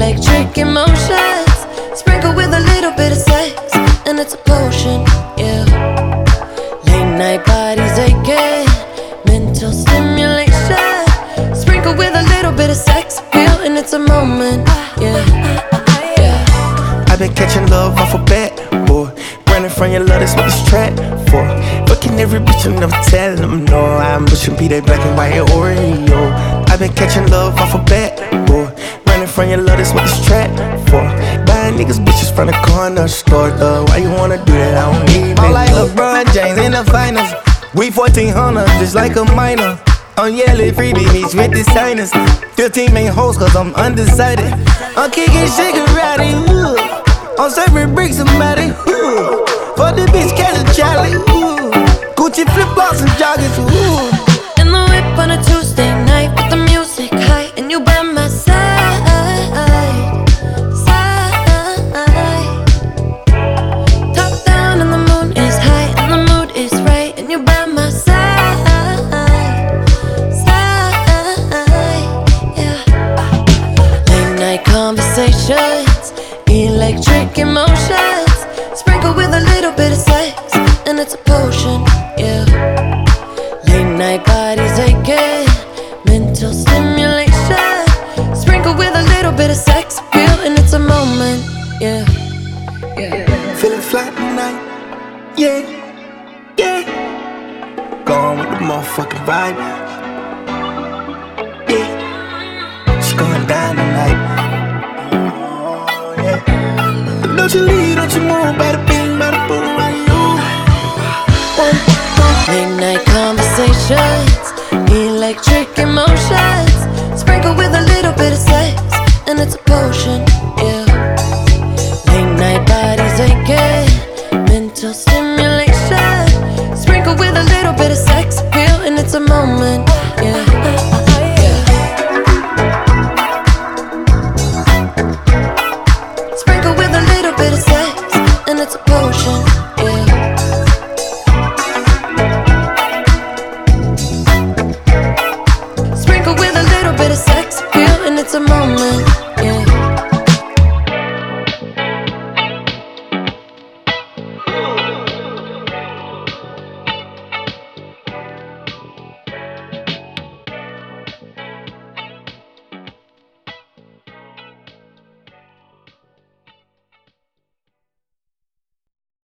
electric emotions, sprinkle with a little bit of sex, and it's a potion, yeah. Late night bodies aching, mental stimulation, sprinkle with a little bit of sex appeal, and it's a moment, yeah. I've been catching love off a bat, boy. Running from your love, that's what this track for. Fucking every bitch and never tell them no. I'm pushing be that black and white Oreo. I've been catching love off a bat, boy. Running from your love, that's what this track for. Buying niggas bitches from the corner store, though. Why you wanna do that? I don't even know. Like LeBron James in the finals. We 1400, just like a minor. I'm yelling freebie meets with the signers. 15 main hoes, cause I'm undecided. I'm kicking shit karate, ooh. I'm serving bricks, somebody, ooh. For the bitch, catch a Charlie, ooh. Gucci flip-flops and joggers, ooh. In the whip on a Tuesday night with the music high, and you by my side, top down and the moon is high, and the mood is right, and you by my side, yeah. Late night conversations, electric emotions, sprinkle with a little bit of sex, and it's a potion, yeah. Late night bodies aching, mental stimulation, sprinkle with a little bit of sex appeal, and it's a moment, yeah. Feeling flat tonight, yeah, yeah. Going with the motherfucking vibe, yeah. It's going down tonight, oh, yeah. Don't you leave, don't you move, bada bing, bada boom, why you? Late night conversations, electric emotions, sprinkle with a little bit of sex, and it's a potion, yeah. Late night bodies aching, mental stimulation.